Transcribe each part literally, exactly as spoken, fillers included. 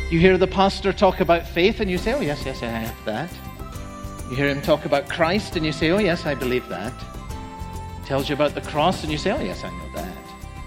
You hear the pastor talk about faith and you say, oh yes, yes, I have that. You hear him talk about Christ and you say, oh yes, I believe that. He tells you about the cross and you say, oh yes, I know that.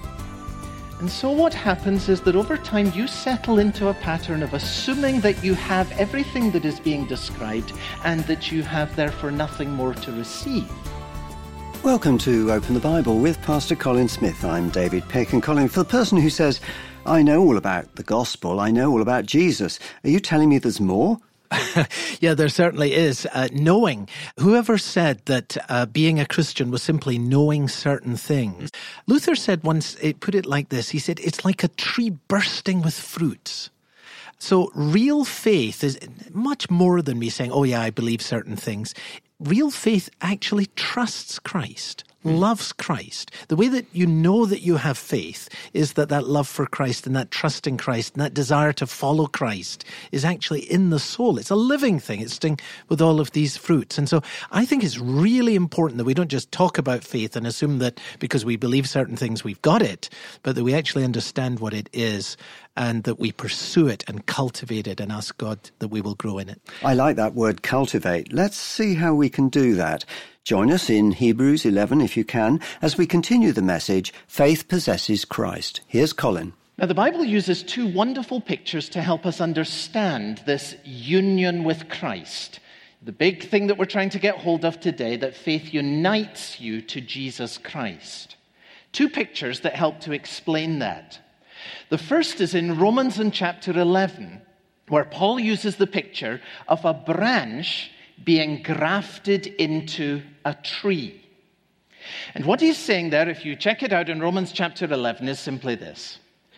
And so what happens is that over time you settle into a pattern of assuming that you have everything that is being described and that you have therefore nothing more to receive. Welcome to Open the Bible with Pastor Colin Smith. I'm David Peck. And Colin, for the person who says, I know all about the gospel, I know all about Jesus, are you telling me there's more? Yeah, there certainly is. Uh, knowing. Whoever said that uh, being a Christian was simply knowing certain things? Luther said once, it put it like this, he said, it's like a tree bursting with fruits. So real faith is much more than me saying, oh yeah, I believe certain things. Real faith actually trusts Christ, loves Christ. The way that you know that you have faith is that that love for Christ and that trust in Christ and that desire to follow Christ is actually in the soul. It's a living thing. It's doing with all of these fruits. And so I think it's really important that we don't just talk about faith and assume that because we believe certain things we've got it, but that we actually understand what it is and that we pursue it and cultivate it and ask God that we will grow in it. I like that word, cultivate. Let's see how we can do that. Join us in Hebrews eleven, if you can, as we continue the message, Faith Possesses Christ. Here's Colin. Now, the Bible uses two wonderful pictures to help us understand this union with Christ. The big thing that we're trying to get hold of today, that faith unites you to Jesus Christ. Two pictures that help to explain that. The first is in Romans in chapter eleven, where Paul uses the picture of a branch being grafted into a tree. And what he's saying there, if you check it out in Romans chapter eleven, is simply this,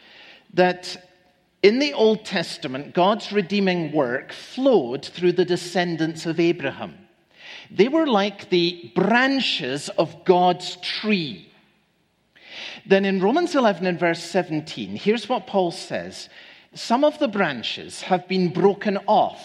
that in the Old Testament, God's redeeming work flowed through the descendants of Abraham. They were like the branches of God's tree. Then in Romans eleven and verse seventeen, here's what Paul says. Some of the branches have been broken off.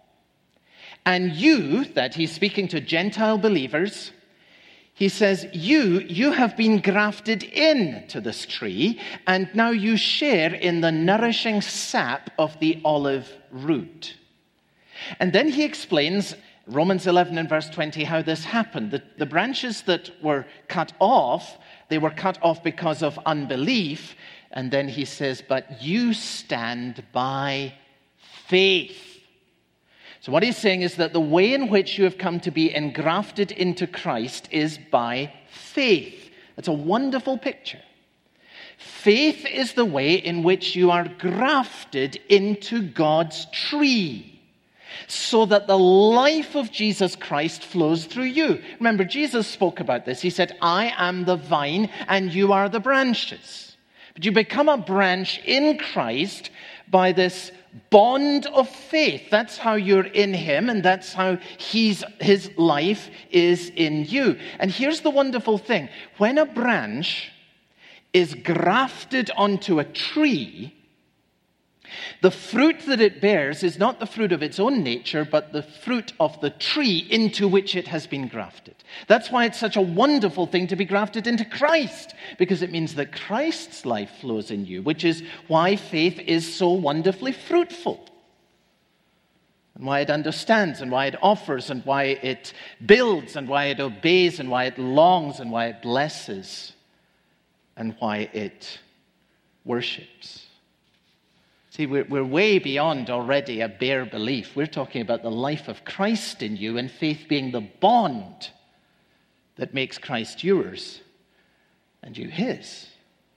And you, that he's speaking to Gentile believers, he says, you, you have been grafted in to this tree, and now you share in the nourishing sap of the olive root. And then he explains, Romans eleven and verse twenty, how this happened. The, the branches that were cut off, they were cut off because of unbelief. And then he says, but you stand by faith. So what he's saying is that the way in which you have come to be engrafted into Christ is by faith. It's a wonderful picture. Faith is the way in which you are grafted into God's tree, so that the life of Jesus Christ flows through you. Remember, Jesus spoke about this. He said, I am the vine and you are the branches. But you become a branch in Christ by this bond of faith. That's how you're in him, and that's how he's, his life is in you. And here's the wonderful thing. When a branch is grafted onto a tree, the fruit that it bears is not the fruit of its own nature, but the fruit of the tree into which it has been grafted. That's why it's such a wonderful thing to be grafted into Christ, because it means that Christ's life flows in you, which is why faith is so wonderfully fruitful, and why it understands, and why it offers, and why it builds, and why it obeys, and why it longs, and why it blesses, and why it worships. See, we're, we're way beyond already a bare belief. We're talking about the life of Christ in you, and faith being the bond that makes Christ yours and you his.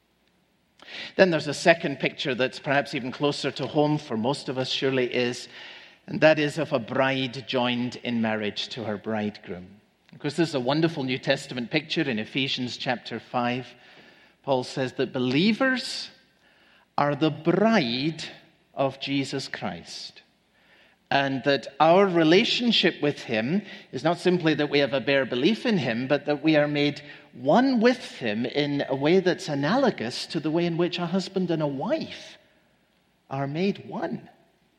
Then there's a second picture that's perhaps even closer to home for most of us, surely is, and that is of a bride joined in marriage to her bridegroom. Of course, this is a wonderful New Testament picture in Ephesians chapter five. Paul says that believers are the bride of Jesus Christ. And that our relationship with him is not simply that we have a bare belief in him, but that we are made one with him in a way that's analogous to the way in which a husband and a wife are made one.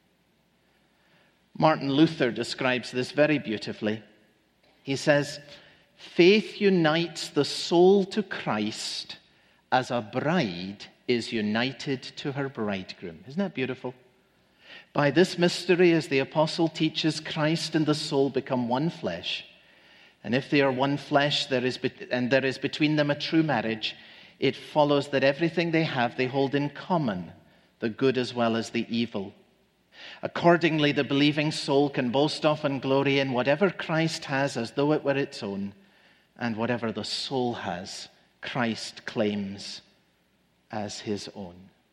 Martin Luther describes this very beautifully. He says, faith unites the soul to Christ as a bride is united to her bridegroom. Isn't that beautiful? By this mystery, as the apostle teaches, Christ and the soul become one flesh. And if they are one flesh, there is be- and there is between them a true marriage, it follows that everything they have they hold in common, the good as well as the evil. Accordingly, the believing soul can boast of and glory in whatever Christ has as though it were its own, and whatever the soul has, Christ claims as his own.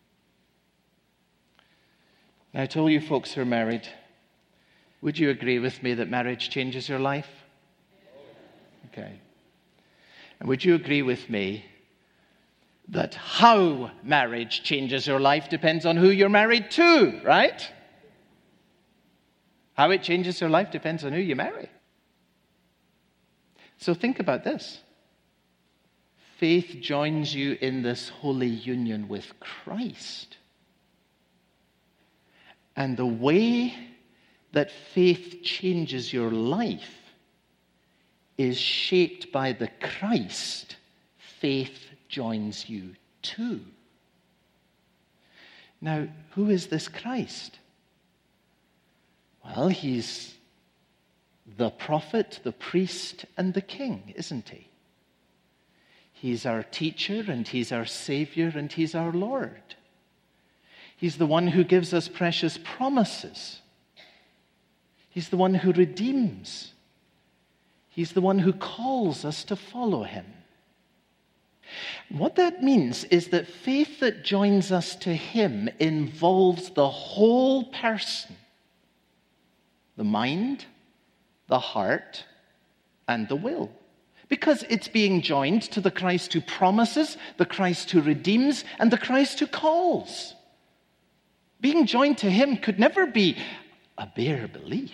Now, I told you folks who are married, would you agree with me that marriage changes your life? Okay. And would you agree with me that how marriage changes your life depends on who you're married to, right? How it changes your life depends on who you marry. So think about this. Faith joins you in this holy union with Christ. And the way that faith changes your life is shaped by the Christ faith joins you to. Now, who is this Christ? Well, he's the prophet, the priest, and the king, isn't he? He's our teacher, and he's our Savior, and he's our Lord. He's the one who gives us precious promises. He's the one who redeems. He's the one who calls us to follow him. What that means is that faith that joins us to him involves the whole person. The mind, the heart, and the will. Because it's being joined to the Christ who promises, the Christ who redeems, and the Christ who calls. Being joined to him could never be a bare belief.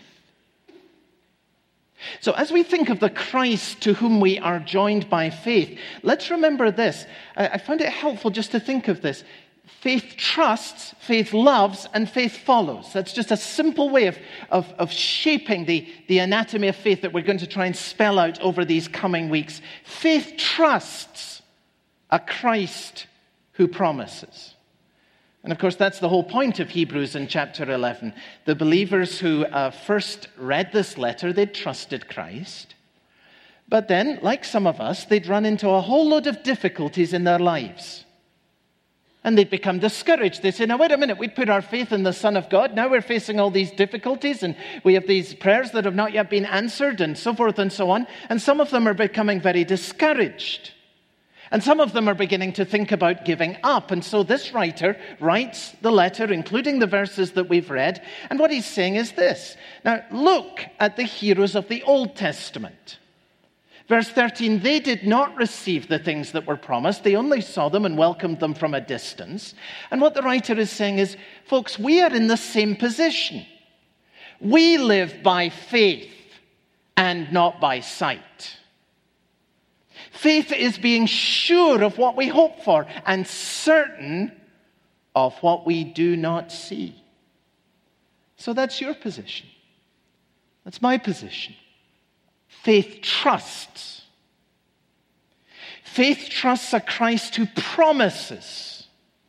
So as we think of the Christ to whom we are joined by faith, let's remember this. I found it helpful just to think of this. Faith trusts, faith loves, and faith follows. That's just a simple way of, of, of shaping the, the anatomy of faith that we're going to try and spell out over these coming weeks. Faith trusts a Christ who promises. And of course, that's the whole point of Hebrews in chapter eleven. The believers who uh, first read this letter, they'd trusted Christ. But then, like some of us, they'd run into a whole load of difficulties in their lives. And they'd become discouraged. They'd say, now wait a minute, we put our faith in the Son of God. Now we're facing all these difficulties, and we have these prayers that have not yet been answered, and so forth and so on. And some of them are becoming very discouraged. And some of them are beginning to think about giving up. And so this writer writes the letter, including the verses that we've read. And what he's saying is this. Now, look at the heroes of the Old Testament. Verse thirteen, they did not receive the things that were promised. They only saw them and welcomed them from a distance. And what the writer is saying is, folks, we are in the same position. We live by faith and not by sight. Faith is being sure of what we hope for and certain of what we do not see. So that's your position. That's my position. Faith trusts. Faith trusts a Christ who promises.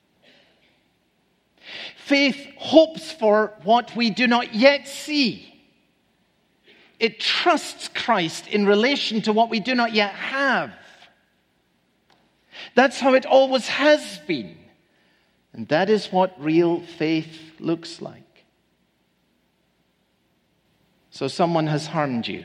Faith hopes for what we do not yet see. It trusts Christ in relation to what we do not yet have. That's how it always has been. And that is what real faith looks like. So someone has harmed you.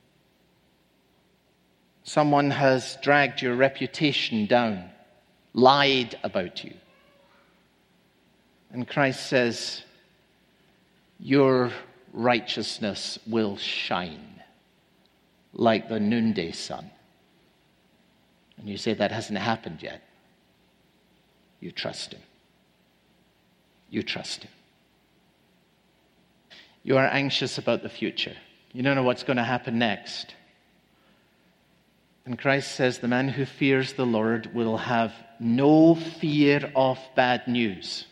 Someone has dragged your reputation down, lied about you. And Christ says, your righteousness will shine like the noonday sun. And you say, that hasn't happened yet. You trust him. You trust him. You are anxious about the future. You don't know what's going to happen next. And Christ says the man who fears the Lord will have no fear of bad news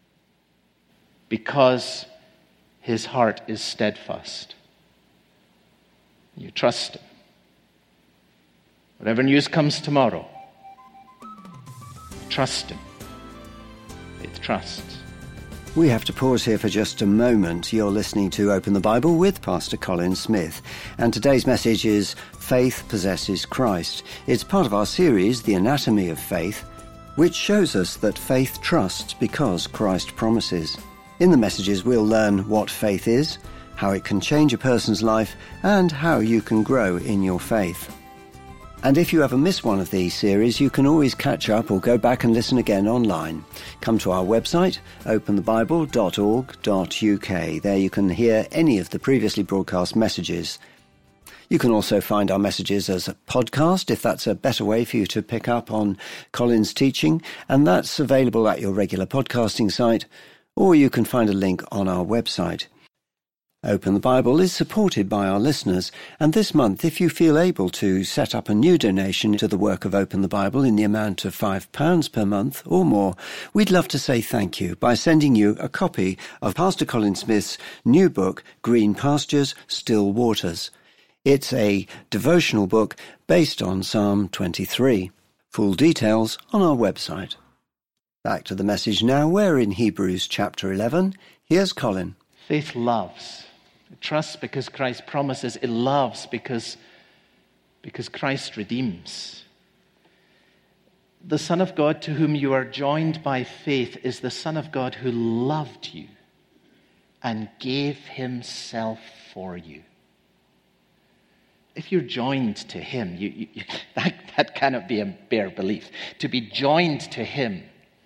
because his heart is steadfast. You trust him. Whatever news comes tomorrow, trust him. Faith trusts. We have to pause here for just a moment. You're listening to Open the Bible with Pastor Colin Smith, and today's message is Faith Possesses Christ. It's part of our series, The Anatomy of Faith, which shows us that faith trusts because Christ promises. In the messages, we'll learn what faith is, how it can change a person's life, and how you can grow in your faith. And if you ever miss one of these series, you can always catch up or go back and listen again online. Come to our website, open the bible dot org dot U K. There you can hear any of the previously broadcast messages. You can also find our messages as a podcast, if that's a better way for you to pick up on Colin's teaching, and that's available at your regular podcasting site, or you can find a link on our website. Open the Bible is supported by our listeners, and this month, if you feel able to set up a new donation to the work of Open the Bible in the amount of five pounds per month or more, we'd love to say thank you by sending you a copy of Pastor Colin Smith's new book, Green Pastures, Still Waters. It's a devotional book based on Psalm twenty-three. Full details on our website. Back to the message now. We're in Hebrews chapter eleven. Here's Colin. Faith loves. It trusts because Christ promises. It loves because, because Christ redeems. The Son of God to whom you are joined by faith is the Son of God who loved you and gave himself for you. If you're joined to him, you, you, you, that, that cannot be a bare belief. To be joined to him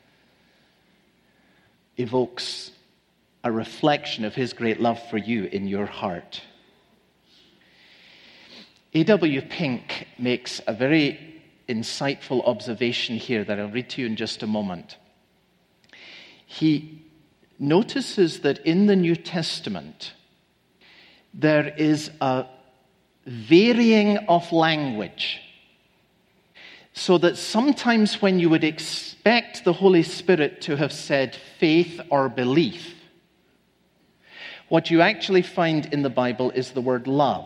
evokes a reflection of his great love for you in your heart. A W Pink makes a very insightful observation here that I'll read to you in just a moment. He notices that in the New Testament, there is a varying of language, so that sometimes when you would expect the Holy Spirit to have said faith or belief, what you actually find in the Bible is the word love.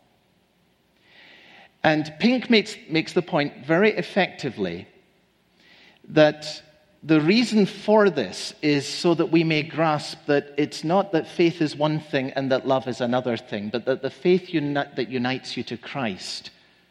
And Pink makes, makes the point very effectively that the reason for this is so that we may grasp that it's not that faith is one thing and that love is another thing, but that the faith uni- that unites you to Christ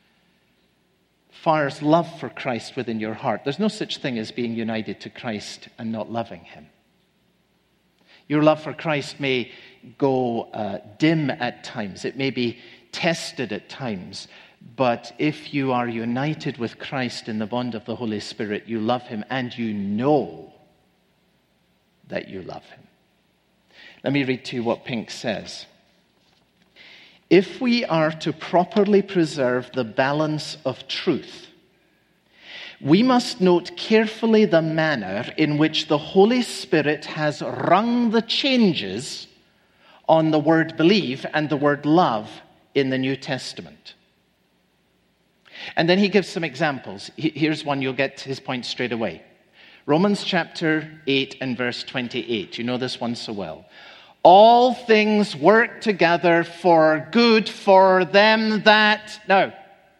fires love for Christ within your heart. There's no such thing as being united to Christ and not loving him. Your love for Christ may go uh, dim at times. It may be tested at times. But if you are united with Christ in the bond of the Holy Spirit, you love him and you know that you love him. Let me read to you what Pink says. If we are to properly preserve the balance of truth, we must note carefully the manner in which the Holy Spirit has rung the changes on the word believe and the word love in the New Testament. And then he gives some examples. Here's one, you'll get his point straight away. Romans chapter eight and verse twenty-eight. You know this one so well. All things work together for good for them that... No.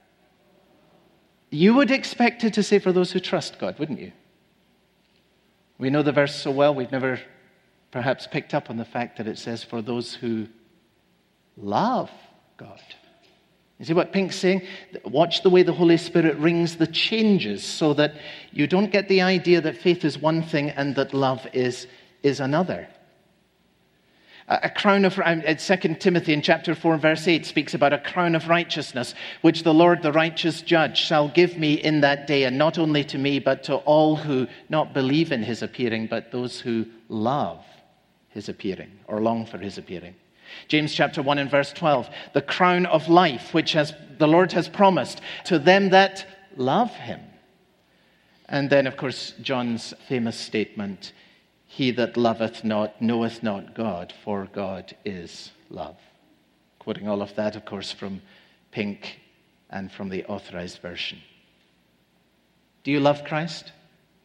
You would expect it to say for those who trust God, wouldn't you? We know the verse so well, we've never perhaps picked up on the fact that it says for those who love God. You see what Pink's saying? Watch the way the Holy Spirit rings the changes so that you don't get the idea that faith is one thing and that love is, is another. A crown of, Second Timothy in chapter four verse eight speaks about a crown of righteousness, which the Lord, the righteous judge, shall give me in that day, and not only to me, but to all who not believe in his appearing, but those who love his appearing, or long for his appearing. James chapter one and verse twelve, the crown of life, which has the Lord has promised to them that love him. And then, of course, John's famous statement, he that loveth not knoweth not God, for God is love. Quoting all of that, of course, from Pink and from the Authorized Version. Do you love Christ?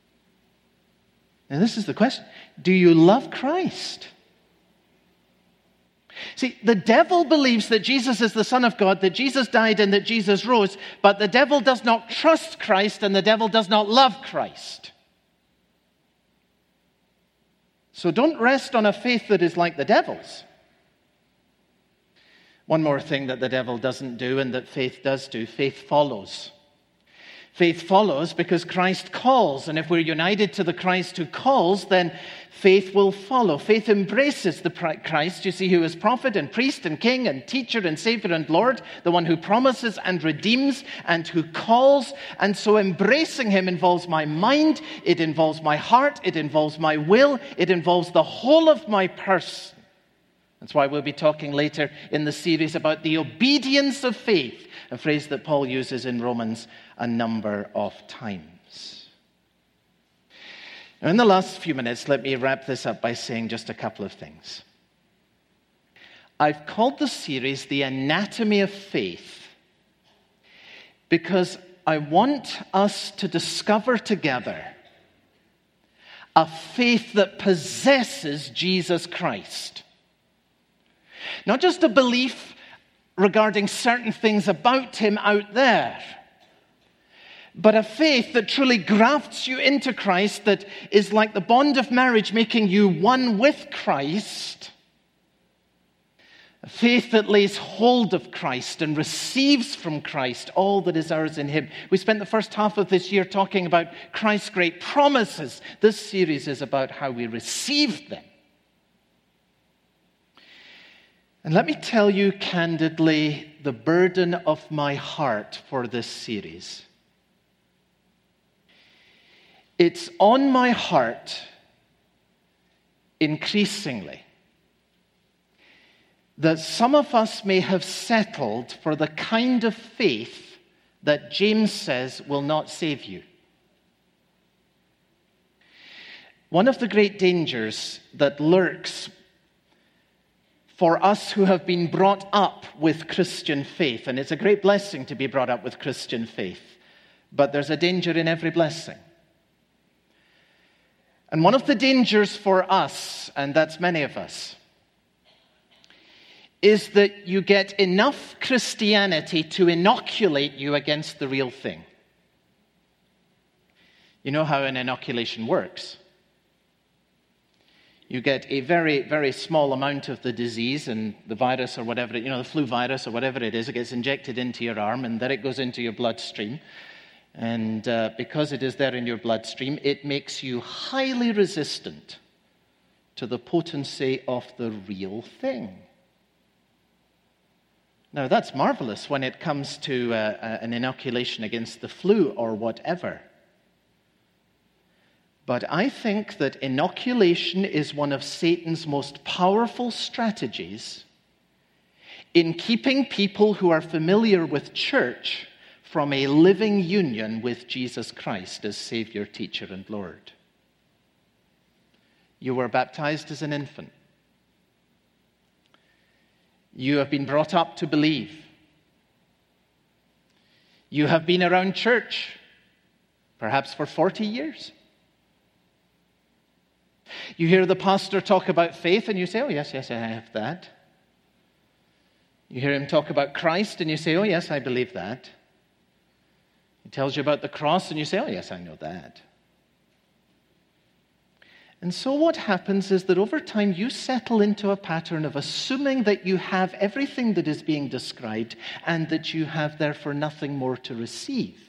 And this is the question. Do you love Christ? See, the devil believes that Jesus is the Son of God, that Jesus died and that Jesus rose, but the devil does not trust Christ and the devil does not love Christ. So don't rest on a faith that is like the devil's. One more thing that the devil doesn't do and that faith does do, faith follows. Faith follows because Christ calls, and if we're united to the Christ who calls, then faith will follow. Faith embraces the Christ, you see, who is prophet and priest and king and teacher and savior and Lord, the one who promises and redeems and who calls. And so embracing him involves my mind, it involves my heart, it involves my will, it involves the whole of my person. That's why we'll be talking later in the series about the obedience of faith, a phrase that Paul uses in Romans a number of times. Now, in the last few minutes, let me wrap this up by saying just a couple of things. I've called the series The Anatomy of Faith because I want us to discover together a faith that possesses Jesus Christ. Not just a belief regarding certain things about him out there, but a faith that truly grafts you into Christ, that is like the bond of marriage making you one with Christ. A faith that lays hold of Christ and receives from Christ all that is ours in him. We spent the first half of this year talking about Christ's great promises. This series is about how we receive them. And let me tell you candidly the burden of my heart for this series. It's on my heart increasingly that some of us may have settled for the kind of faith that James says will not save you. One of the great dangers that lurks for us who have been brought up with Christian faith, and it's a great blessing to be brought up with Christian faith, but there's a danger in every blessing. And one of the dangers for us, and that's many of us, is that you get enough Christianity to inoculate you against the real thing. You know how an inoculation works. You get a very, very small amount of the disease and the virus or whatever, you know, the flu virus or whatever it is, it gets injected into your arm and then it goes into your bloodstream. And uh, because it is there in your bloodstream, it makes you highly resistant to the potency of the real thing. Now, that's marvelous when it comes to uh, an inoculation against the flu or whatever. But I think that inoculation is one of Satan's most powerful strategies in keeping people who are familiar with church from a living union with Jesus Christ as Savior, Teacher, and Lord. You were baptized as an infant. You have been brought up to believe. You have been around church, perhaps for forty years. You hear the pastor talk about faith and you say, oh yes, yes, I have that. You hear him talk about Christ and you say, oh yes, I believe that. He tells you about the cross and you say, oh yes, I know that. And so what happens is that over time you settle into a pattern of assuming that you have everything that is being described and that you have therefore nothing more to receive.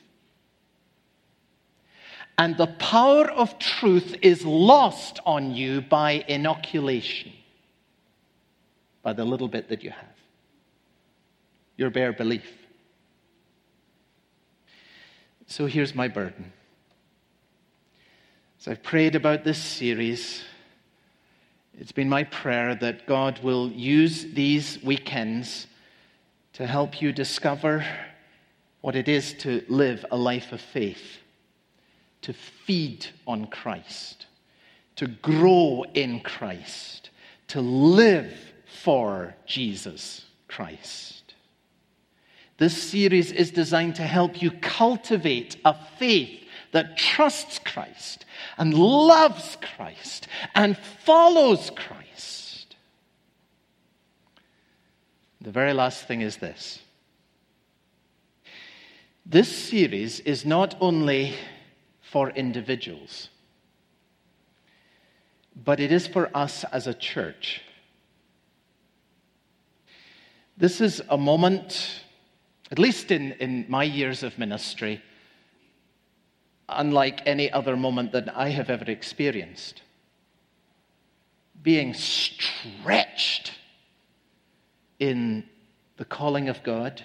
And the power of truth is lost on you by inoculation, by the little bit that you have, your bare belief. So here's my burden. As I've prayed about this series, it's been my prayer that God will use these weekends to help you discover what it is to live a life of faith, to feed on Christ, to grow in Christ, to live for Jesus Christ. This series is designed to help you cultivate a faith that trusts Christ and loves Christ and follows Christ. The very last thing is this. This series is not only for individuals, but it is for us as a church. This is a moment, at least in, in my years of ministry, unlike any other moment that I have ever experienced. Being stretched in the calling of God,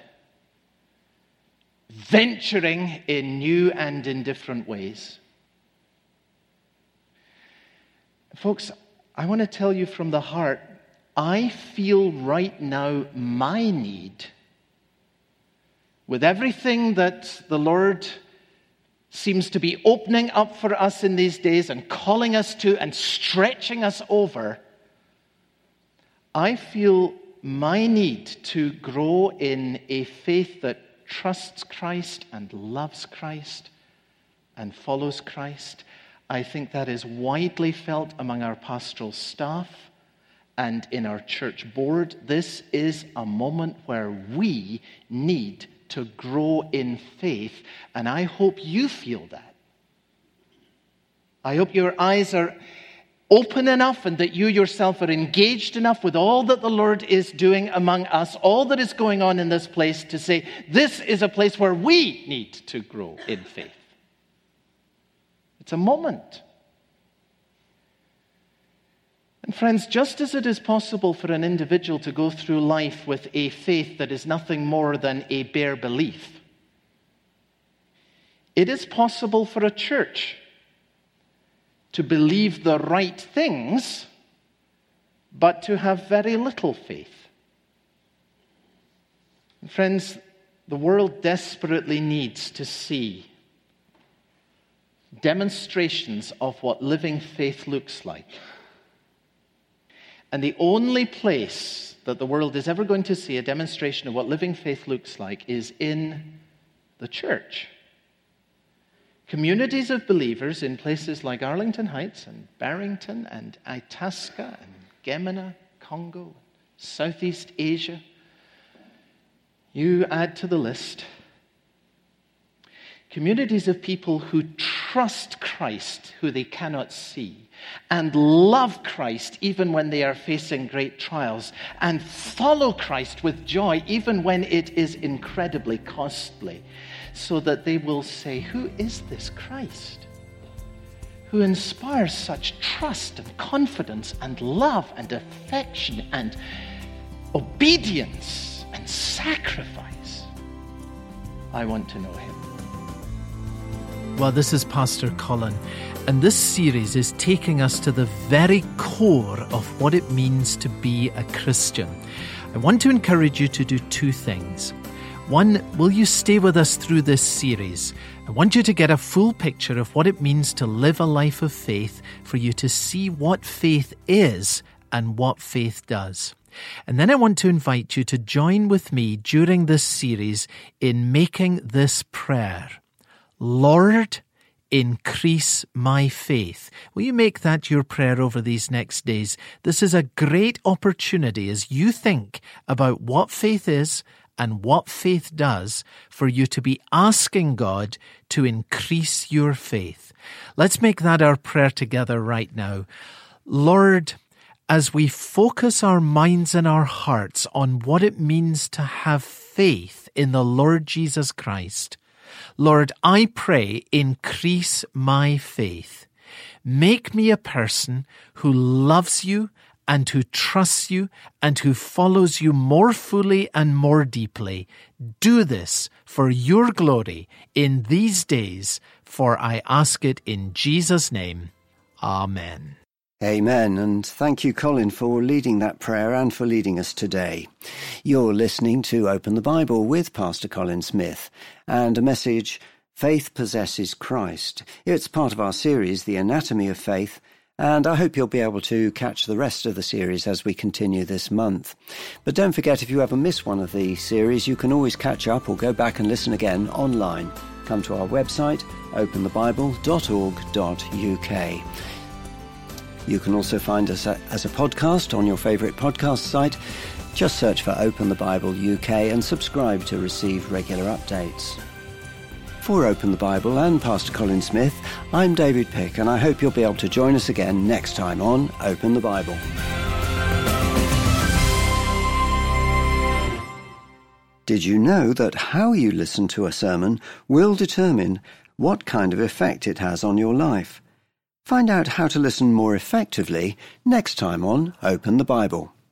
venturing in new and in different ways. Folks, I want to tell you from the heart, I feel right now my need, with everything that the Lord seems to be opening up for us in these days and calling us to and stretching us over, I feel my need to grow in a faith that trusts Christ and loves Christ and follows Christ. I think that is widely felt among our pastoral staff and in our church board. This is a moment where we need to grow in faith, and I hope you feel that. I hope your eyes are open enough and that you yourself are engaged enough with all that the Lord is doing among us, all that is going on in this place, to say, this is a place where we need to grow in faith. It's a moment. And friends, just as it is possible for an individual to go through life with a faith that is nothing more than a bare belief, it is possible for a church to believe the right things, but to have very little faith. And friends, the world desperately needs to see demonstrations of what living faith looks like. And the only place that the world is ever going to see a demonstration of what living faith looks like is in the church. Communities of believers in places like Arlington Heights and Barrington and Itasca and Gemina, Congo, Southeast Asia. You add to the list. Communities of people who trust Christ, who they cannot see, and love Christ even when they are facing great trials, and follow Christ with joy even when it is incredibly costly, so that they will say, who is this Christ who inspires such trust and confidence and love and affection and obedience and sacrifice? I want to know him. Well, this is Pastor Colin, and this series is taking us to the very core of what it means to be a Christian. I want to encourage you to do two things. One, will you stay with us through this series? I want you to get a full picture of what it means to live a life of faith, for you to see what faith is and what faith does. And then I want to invite you to join with me during this series in making this prayer. Lord, increase my faith. Will you make that your prayer over these next days? This is a great opportunity as you think about what faith is and what faith does for you to be asking God to increase your faith. Let's make that our prayer together right now. Lord, as we focus our minds and our hearts on what it means to have faith in the Lord Jesus Christ, Lord, I pray, increase my faith. Make me a person who loves you and who trusts you and who follows you more fully and more deeply. Do this for your glory in these days, for I ask it in Jesus' name. Amen. Amen, and thank you, Colin, for leading that prayer and for leading us today. You're listening to Open the Bible with Pastor Colin Smith, and a message, Faith Possesses Christ. It's part of our series, The Anatomy of Faith, and I hope you'll be able to catch the rest of the series as we continue this month. But don't forget, if you ever miss one of the series, you can always catch up or go back and listen again online. Come to our website, open the bible dot org dot U K. You can also find us as a podcast on your favourite podcast site. Just search for Open the Bible U K and subscribe to receive regular updates. For Open the Bible and Pastor Colin Smith, I'm David Pick, and I hope you'll be able to join us again next time on Open the Bible. Did you know that how you listen to a sermon will determine what kind of effect it has on your life? Find out how to listen more effectively next time on Open the Bible.